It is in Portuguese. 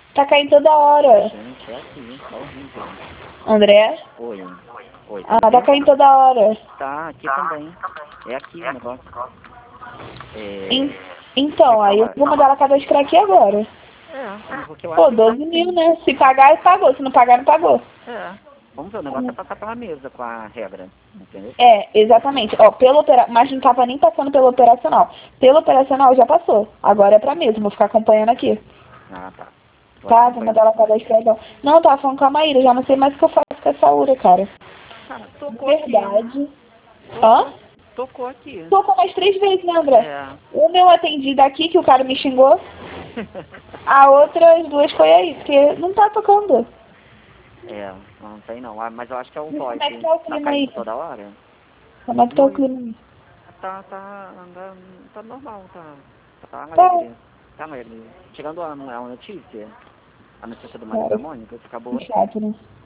Tá caindo toda hora. Gente, é aqui, tá horrível. André? Oi. Oi, tá Ah, me tá ouvindo? caindo toda hora. Tá, aqui também. É aqui o negócio. En- Deixa eu Então, aí eu falar. vou mandar ela cadastrar aqui agora. Porque eu acho Pô, que tá 12 em mil, cima. né? Se pagar, pagou. Se não pagar, não pagou. Vamos ver, o negócio é passar pela mesa com a regra, entendeu? É, exatamente. Ó, mas não tava nem passando pelo operacional. Pelo operacional já passou. Agora é pra mesmo. Vou ficar acompanhando aqui. Ah, tá. Tô Tá, vou acompanhando mandar ela aqui. cadastrar então. Não, tava falando com a Maíra. Já não sei mais o que eu faço com essa URA, cara. Cara, De tocou aqui. verdade. Hã? Tocou aqui. Tocou mais 3 vezes, né, André? É. Uma eu atendi daqui, que o cara me xingou. A outra, as duas foi aí, porque não tá tocando. Não tem não. Ah, mas eu acho que é o Mas como é que VoIP. tá o Tá clima aí? caindo toda hora? Como é que tá o Não, clima aí? tá normal, tá Tá, alegre. Tá alegre. Chegando a notícia, a notícia do cara, Maria Mônica, que acabou que chato, né?